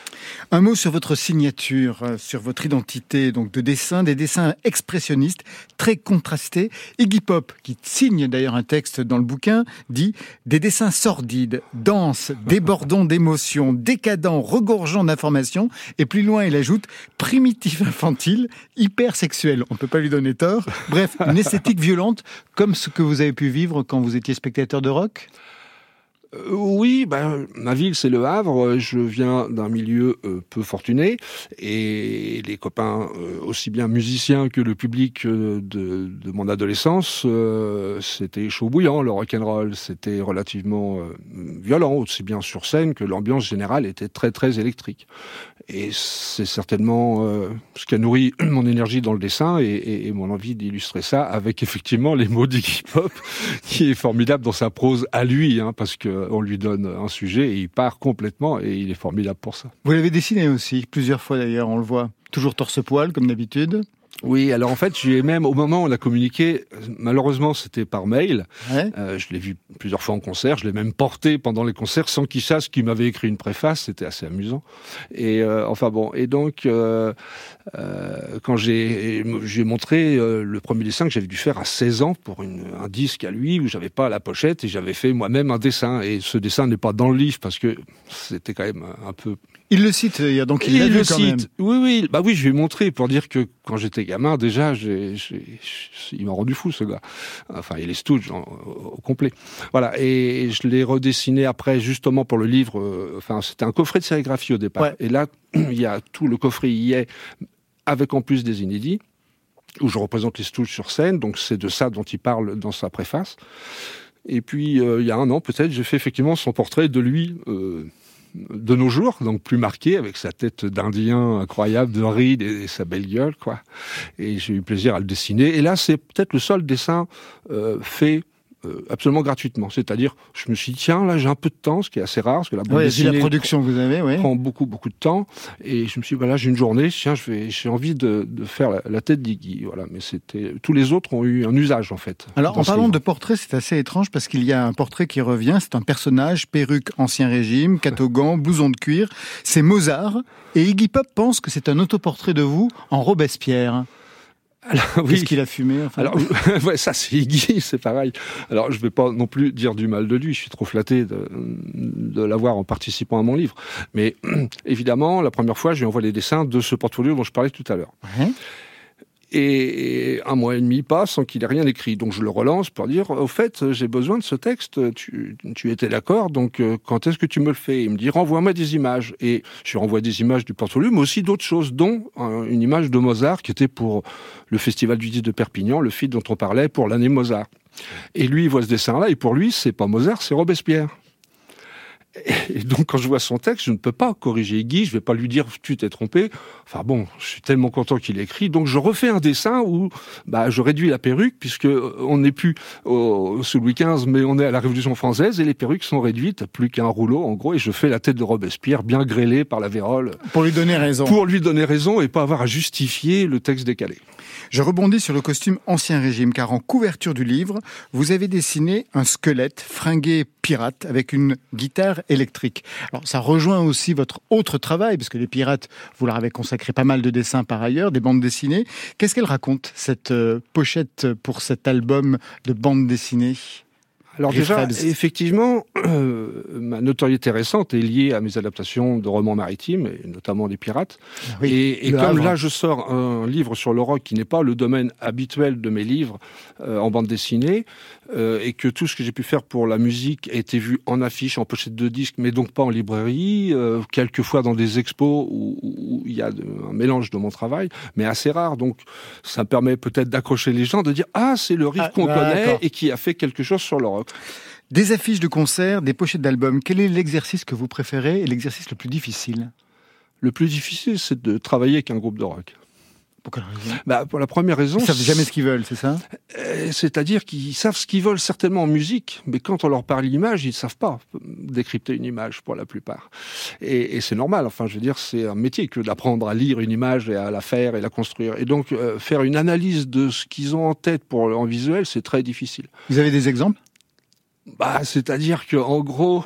Un mot sur votre signature, sur votre identité, donc de dessin, des dessins expressionnistes très contrastés. Iggy Pop, qui signe d'ailleurs un texte dans le bouquin, dit « Des dessins sordides, denses, débordants d'émotions, décadents, regorgeants d'informations. » Et plus loin, il ajoute « primitif infantile, hyper sexuel. » On ne peut pas lui donner tort. Bref, une esthétique violente, comme ce que vous avez pu vivre quand vous étiez spectateur de rock ? Euh, oui, ben, ma ville, c'est Le Havre. Je viens d'un milieu euh, peu fortuné et les copains, euh, aussi bien musiciens que le public euh, de, de mon adolescence, euh, c'était chaud bouillant, le rock'n'roll. C'était relativement euh, violent, aussi bien sur scène que l'ambiance générale était très, très électrique. Et c'est certainement euh, ce qui a nourri mon énergie dans le dessin et, et, et mon envie d'illustrer ça avec effectivement les mots d'Iggy Pop, qui est formidable dans sa prose à lui, hein, parce qu'on lui donne un sujet et il part complètement et il est formidable pour ça. Vous l'avez dessiné aussi, plusieurs fois d'ailleurs, on le voit. Toujours torse-poil, comme d'habitude. Oui, alors en fait, j'ai même, au moment où on a communiqué, malheureusement, c'était par mail. Ouais. Euh, je l'ai vu plusieurs fois en concert, je l'ai même porté pendant les concerts sans qu'il sache qu'il m'avait écrit une préface, c'était assez amusant. Et euh, enfin bon, et donc, euh, euh, quand j'ai, j'ai montré euh, le premier dessin que j'avais dû faire à seize ans pour une, un disque à lui, où j'avais pas la pochette, et j'avais fait moi-même un dessin. Et ce dessin n'est pas dans le livre, parce que c'était quand même un peu... Il le cite, donc il, il l'a vu le quand cite. même. Oui, oui, bah oui, je lui ai montré pour dire que quand j'étais gamin, déjà, j'ai, j'ai, il m'a rendu fou, ce gars. Enfin, il est Stooge en, au complet. Voilà, et je l'ai redessiné après, justement pour le livre. Euh, enfin, c'était un coffret de sérigraphie au départ. Ouais. Et là, il y a tout le coffret y est, avec en plus des inédits, où je représente les Stooges sur scène. Donc, c'est de ça dont il parle dans sa préface. Et puis, euh, il y a un an, peut-être, j'ai fait effectivement son portrait de lui. Euh, de nos jours, donc plus marqué, avec sa tête d'Indien incroyable, de ride et, et sa belle gueule, quoi. Et j'ai eu plaisir à le dessiner. Et là, c'est peut-être le seul dessin euh, fait euh, absolument gratuitement. C'est-à-dire, je me suis dit, tiens, là, j'ai un peu de temps, ce qui est assez rare, parce que la bande ouais, dessinée la production prend, que vous avez, oui. prend beaucoup, beaucoup de temps. Et je me suis dit, voilà, j'ai une journée, tiens, je vais, j'ai envie de, de faire la, la tête d'Iggy. Voilà, mais c'était, tous les autres ont eu un usage, en fait. Alors, en parlant de portrait, c'est assez étrange, parce qu'il y a un portrait qui revient, c'est un personnage, perruque ancien régime, catogan, blouson de cuir, c'est Mozart, et Iggy Pop pense que c'est un autoportrait de vous en Robespierre. Alors, oui. Qu'est-ce qu'il a fumé, enfin. Alors, ouais, ça c'est Iggy, c'est pareil. Alors, je vais pas non plus dire du mal de lui, je suis trop flatté de, de l'avoir en participant à mon livre. Mais évidemment, la première fois, je lui envoie les dessins de ce portfolio dont je parlais tout à l'heure. Ouais. Et un mois et demi passe sans qu'il ait rien écrit. Donc je le relance pour dire, au fait, j'ai besoin de ce texte, tu, tu étais d'accord, donc quand est-ce que tu me le fais ? Il me dit, renvoie-moi des images. Et je lui renvoie des images du portfolio, mais aussi d'autres choses, dont une image de Mozart qui était pour le Festival du disque de Perpignan, le film dont on parlait pour l'année Mozart. Et lui, il voit ce dessin-là, et pour lui, c'est pas Mozart, c'est Robespierre. Et donc, quand je vois son texte, je ne peux pas corriger Iggy, je vais pas lui dire « tu t'es trompé ». Enfin bon, je suis tellement content qu'il ait écrit. Donc, je refais un dessin où bah, je réduis la perruque, puisque on n'est plus au, sous Louis quinze, mais on est à la Révolution française, et les perruques sont réduites, plus qu'un rouleau, en gros, et je fais la tête de Robespierre, bien grêlée par la vérole. Pour lui donner raison. Pour lui donner raison, et pas avoir à justifier le texte décalé. Je rebondis sur le costume Ancien Régime, car en couverture du livre, vous avez dessiné un squelette fringué pirate avec une guitare électrique. Alors ça rejoint aussi votre autre travail, parce que les pirates, vous leur avez consacré pas mal de dessins par ailleurs, des bandes dessinées. Qu'est-ce qu'elle raconte, cette euh, pochette pour cet album de bandes dessinées ? Alors déjà, effectivement, euh, ma notoriété récente est liée à mes adaptations de romans maritimes, et notamment des pirates. Oui, et et comme Havre. Là, je sors un livre sur le rock qui n'est pas le domaine habituel de mes livres euh, en bande dessinée, euh, et que tout ce que j'ai pu faire pour la musique a été vu en affiche, en pochette de disque, mais donc pas en librairie, euh, quelquefois dans des expos où, où il y a de, un mélange de mon travail, mais assez rare. Donc ça permet peut-être d'accrocher les gens, de dire « Ah, c'est le riff ah, qu'on bah, connaît d'accord. Et qui a fait quelque chose sur le rock ». Des affiches de concerts, des pochettes d'albums, quel est l'exercice que vous préférez et l'exercice le plus difficile ? Le plus difficile, c'est de travailler avec un groupe de rock. Pour quelle raison ? Bah, pour la première raison... Ils savent jamais ce qu'ils veulent, c'est ça ? euh, C'est-à-dire qu'ils savent ce qu'ils veulent certainement en musique, mais quand on leur parle l'image, ils ne savent pas décrypter une image pour la plupart. Et, et c'est normal, enfin je veux dire, c'est un métier que d'apprendre à lire une image et à la faire et la construire. Et donc, euh, faire une analyse de ce qu'ils ont en tête pour en visuel, c'est très difficile. Vous avez des exemples ? Bah, c'est-à-dire que en gros,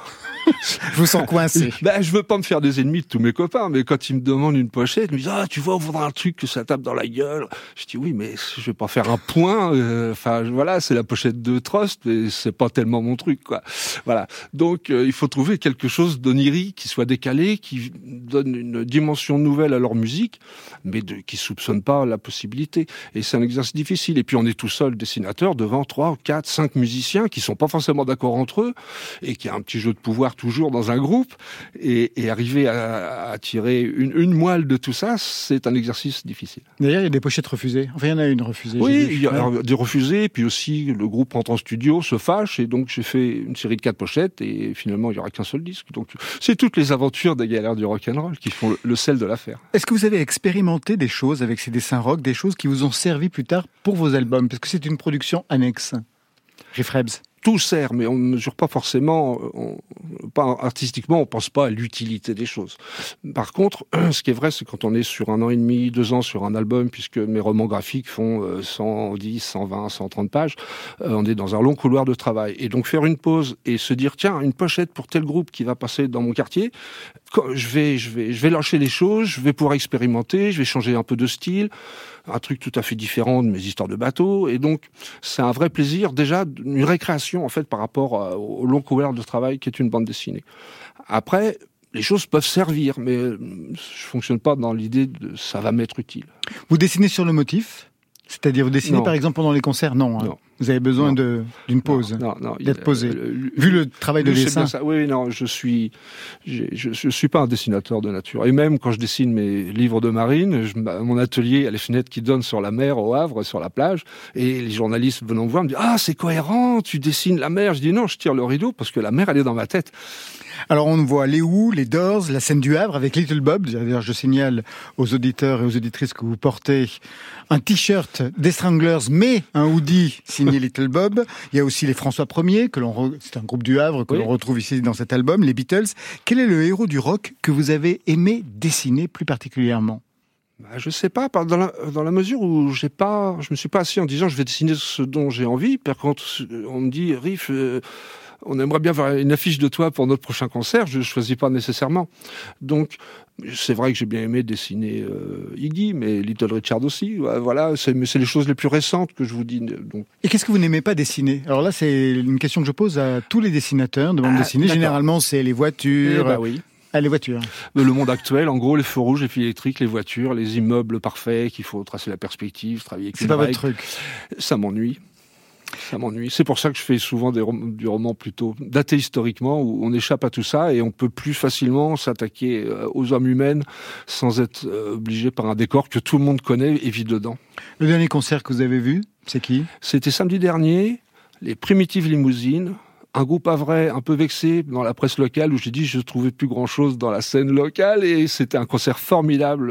Je vous sens coincé. Ben, je veux pas me faire des ennemis de tous mes copains, mais quand ils me demandent une pochette, ils me disent ah tu vois on voudrait un truc que ça tape dans la gueule. Je dis oui mais je vais pas faire un point. Enfin euh, voilà c'est la pochette de Trust, mais c'est pas tellement mon truc quoi. Voilà donc euh, il faut trouver quelque chose d'onirique qui soit décalé, qui donne une dimension nouvelle à leur musique, mais de, qui soupçonne pas la possibilité. Et c'est un exercice difficile. Et puis on est tout seul dessinateur devant trois, quatre, cinq musiciens qui sont pas forcément d'accord entre eux et qui a un petit jeu de pouvoir toujours dans un groupe et, et arriver à, à tirer une, une moelle de tout ça, c'est un exercice difficile. D'ailleurs, il y a des pochettes refusées. Enfin, il y en a une refusée. Oui, il y a des refusées, puis aussi le groupe rentre en studio, se fâche, et donc j'ai fait une série de quatre pochettes, et finalement, il n'y aura qu'un seul disque. Donc, c'est toutes les aventures des galères du rock'n'roll qui font le, le sel de l'affaire. Est-ce que vous avez expérimenté des choses avec ces dessins rock, des choses qui vous ont servi plus tard pour vos albums? Parce que c'est une production annexe. Riff Rebs. Tout sert, mais on ne mesure pas forcément, on, pas artistiquement, on pense pas à l'utilité des choses. Par contre, ce qui est vrai, c'est quand on est sur un an et demi, deux ans sur un album, puisque mes romans graphiques font cent dix, cent vingt, cent trente pages, on est dans un long couloir de travail. Et donc faire une pause et se dire, tiens, une pochette pour tel groupe qui va passer dans mon quartier, je vais, je vais, je vais lâcher les choses, je vais pouvoir expérimenter, je vais changer un peu de style, un truc tout à fait différent de mes histoires de bateau. Et donc, c'est un vrai plaisir, déjà, une récréation, en fait, par rapport au long couloir de travail qui est une bande dessinée. Après, les choses peuvent servir, mais je fonctionne pas dans l'idée de ça va m'être utile. Vous dessinez sur le motif ? C'est-à-dire, vous dessinez non. par exemple pendant les concerts? Non. Hein. non. Vous avez besoin de, d'une pause, non, non, non, d'être posé. Euh, Vu le travail de dessin. Oui, non, je suis, je, je suis pas un dessinateur de nature. Et même quand je dessine mes livres de marine, je, mon atelier a les fenêtres qui donnent sur la mer au Havre, sur la plage, et les journalistes venant me voir me disent ah c'est cohérent, tu dessines la mer. Je dis non, je tire le rideau parce que la mer elle est dans ma tête. Alors on voit les Who, les Doors, la scène du Havre avec Little Bob. D'ailleurs, je signale aux auditeurs et aux auditrices que vous portez un t-shirt des Stranglers, mais un hoodie signé Little Bob. Il y a aussi les François Ier, que l'on re... c'est un groupe du Havre que oui. l'on retrouve ici dans cet album, les Beatles. Quel est le héros du rock que vous avez aimé dessiner plus particulièrement? Bah, je sais pas, dans la, dans la mesure où j'ai pas, je me suis pas assis en disant je vais dessiner ce dont j'ai envie. Par contre, on me dit Riff, euh, on aimerait bien voir une affiche de toi pour notre prochain concert. Je choisis pas nécessairement. Donc, c'est vrai que j'ai bien aimé dessiner euh, Iggy, mais Little Richard aussi. Voilà, c'est, mais c'est les choses les plus récentes que je vous dis. Donc. Et qu'est-ce que vous n'aimez pas dessiner? Alors là, c'est une question que je pose à tous les dessinateurs de bande ah, dessinée. D'accord. Généralement, c'est les voitures. Eh bah oui. Ah, les voitures. Le monde actuel, en gros, les feux rouges, les fils électriques, les voitures, les immeubles parfaits, qu'il faut tracer la perspective, travailler avec c'est une pas règle. Votre truc. Ça m'ennuie. Ça m'ennuie. C'est pour ça que je fais souvent des rom- du roman plutôt daté historiquement, où on échappe à tout ça et on peut plus facilement s'attaquer aux âmes humaines sans être obligé par un décor que tout le monde connaît et vit dedans. Le dernier concert que vous avez vu, c'est qui? C'était samedi dernier, les Primitives Limousines. Un groupe havrais un peu vexé dans la presse locale où j'ai dit je trouvais plus grand chose dans la scène locale et c'était un concert formidable,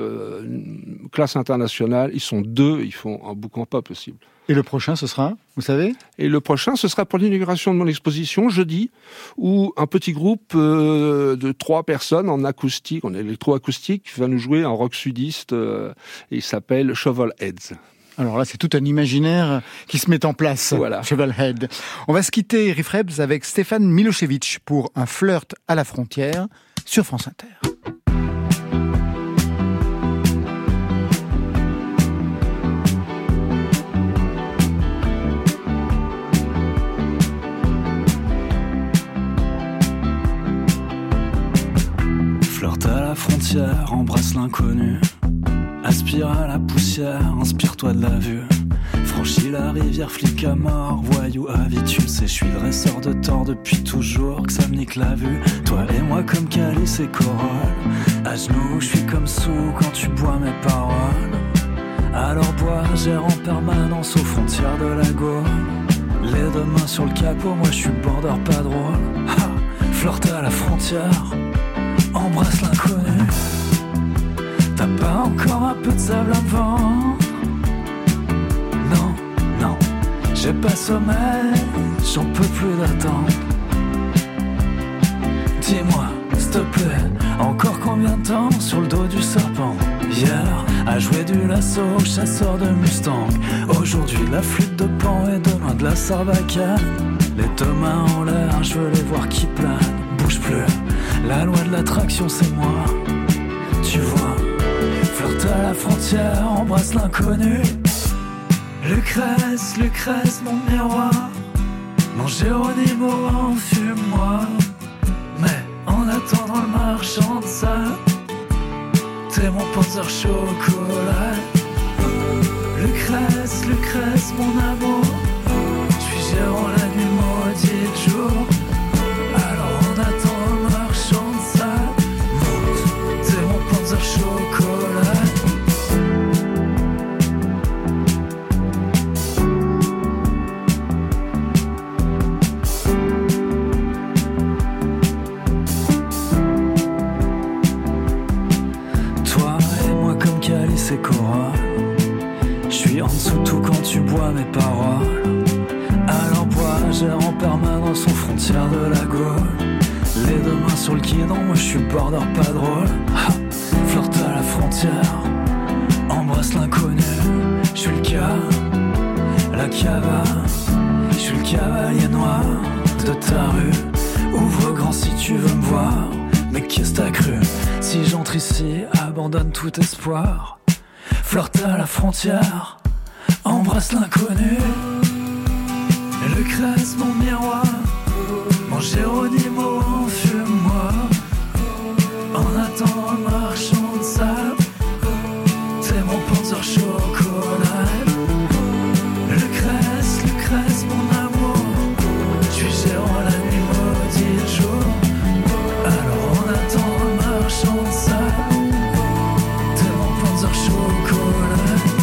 une classe internationale. Ils sont deux, ils font un boucan pas possible. Et le prochain, ce sera, vous savez? Et le prochain, ce sera pour l'inauguration de mon exposition, jeudi, où un petit groupe euh, de trois personnes en acoustique, en électroacoustique, va nous jouer un rock sudiste euh, et il s'appelle Shovelheads. Alors là, c'est tout un imaginaire qui se met en place. Voilà. Shovelhead. On va se quitter, Riff Rebs, avec Stéphane Milošević pour Un flirt à la frontière sur France Inter. Flirt à la frontière, embrasse l'inconnu. Aspire à la poussière, inspire-toi de la vue. Franchis la rivière, flic à mort, voyou à vie, tu le sais, je suis dresseur de tort depuis toujours, que ça me nique la vue. Toi et moi comme Calice et Corolle, à genoux, je suis comme sous quand tu bois mes paroles. Alors bois, gère en permanence aux frontières de la Gaule. Les deux mains sur le capot, moi je suis border pas drôle. Ha, flirte à la frontière, embrasse l'inconnu. T'as pas encore un peu de sable à me vendre? Non, non, j'ai pas sommeil, j'en peux plus d'attendre. Dis-moi, s'il te plaît, encore combien de temps sur le dos du serpent? Hier, à jouer du lasso, chasseur de Mustang. Aujourd'hui, la flûte de Pan et demain de la sarbacane. Les deux mains en l'air, je veux les voir qui planent. bouge plus. La loi de l'attraction, c'est moi. Tu vois, flirte à la frontière, embrasse l'inconnu. Lucrèce, Lucrèce, mon miroir. Mon Géronimo, enfume-moi. Mais en attendant le marchand de sable, t'es mon Panzer chocolat. Lucrèce, Lucrèce, mon amour. J'suis Géron la nuit, maudit le jour. Alors en attendant le marchand de sable, monte, t'es mon Panzer chocolat. Toi et moi comme Calice et Cora. J'suis en dessous tout quand tu bois mes paroles. Alors bois, gère en permanence aux frontières de la Gaule. Les deux mains sur le guidon, moi j'suis border pas drôle. Ha, flirte à la frontière, embrasse l'inconnu. J'suis le cas, la cava. J'suis le cavalier noir de ta rue. Ouvre grand si tu veux me voir. Mais qu'est-ce t'as cru? Si j'entre ici, abandonne tout espoir. Flirte à la frontière, embrasse l'inconnu. Lucrèce, mon miroir. Mon Géronimo, enfume-moi. En attendant le marchand de sable, t'es mon Panzer chocolat. Lucrèce, Lucrèce, mon amour. J'suis Géron la nuit, maudit le jour. Alors en attendant le marchand de sable, t'es mon Panzer chocolat.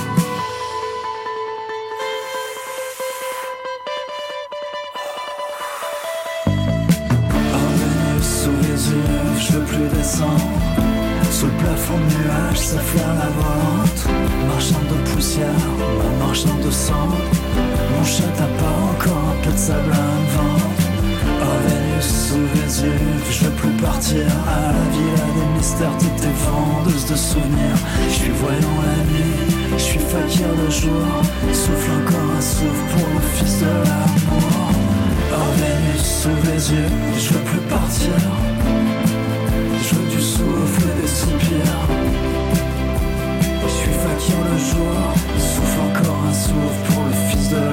Je veux plus descendre. Sous le plafond de nuages, ça flaire la volante. Marchande de poussière, ma marchande de sang. Mon chat t'a pas encore un peu de sable à me vendre. Oh Vénus, sous Vésuve, je veux plus partir. À la villa des mystères, t'étais vendeuse de souvenirs. Je suis voyant la nuit, je suis fakir de jour. Souffle encore un souffle pour le fils de l'amour. Oh Vénus, sous Vésuve, je veux plus partir. Je veux du souffle et des soupirs. Je suis fakir le jour, souffle encore un souffle pour le fils de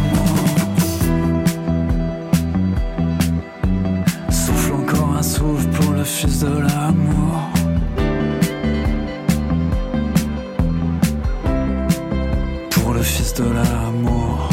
l'amour. Souffle encore un souffle pour le fils de l'amour. Pour le fils de l'amour.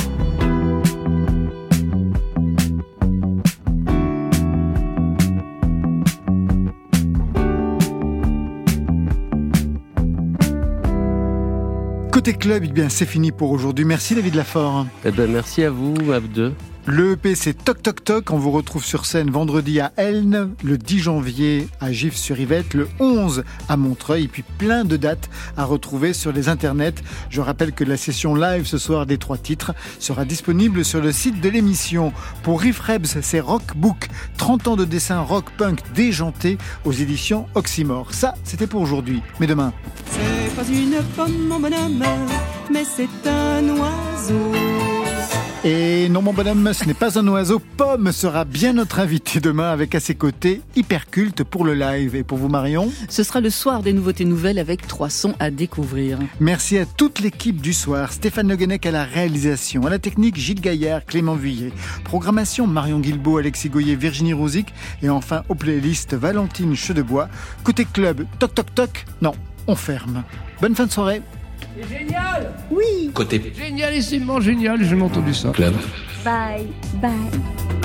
Côté club, eh bien, c'est fini pour aujourd'hui. Merci David Lafort. Eh ben, merci à vous, à vous deux. Le E P, c'est Toc Toc Toc. On vous retrouve sur scène vendredi à Elne, le dix janvier à Gif-sur-Yvette, le onze à Montreuil, et puis plein de dates à retrouver sur les internets. Je rappelle que la session live ce soir des trois titres sera disponible sur le site de l'émission. Pour Riff Rebs, c'est Rockbook, trente ans de dessin rock punk déjanté aux éditions Oxymore. Ça, c'était pour aujourd'hui. Mais demain... C'est pas une pomme, mon bonhomme, mais c'est un oiseau. Et non, mon bonhomme, ce n'est pas un oiseau. Pomme sera bien notre invité demain avec à ses côtés Hyperculte pour le live. Et pour vous, Marion ? Ce sera le soir des nouveautés nouvelles avec trois sons à découvrir. Merci à toute l'équipe du soir. Stéphane Le Guenec à la réalisation, à la technique Gilles Gaillard, Clément Vuillet. Programmation Marion Guilbault, Alexis Goyer, Virginie Rouzic. Et enfin, aux playlists Valentine Chedebois. Côté club, toc toc toc. Non, on ferme. Bonne fin de soirée. C'est génial! Oui! Côté génialissimement génial, j'ai jamais entendu ça. Club. Bye, bye.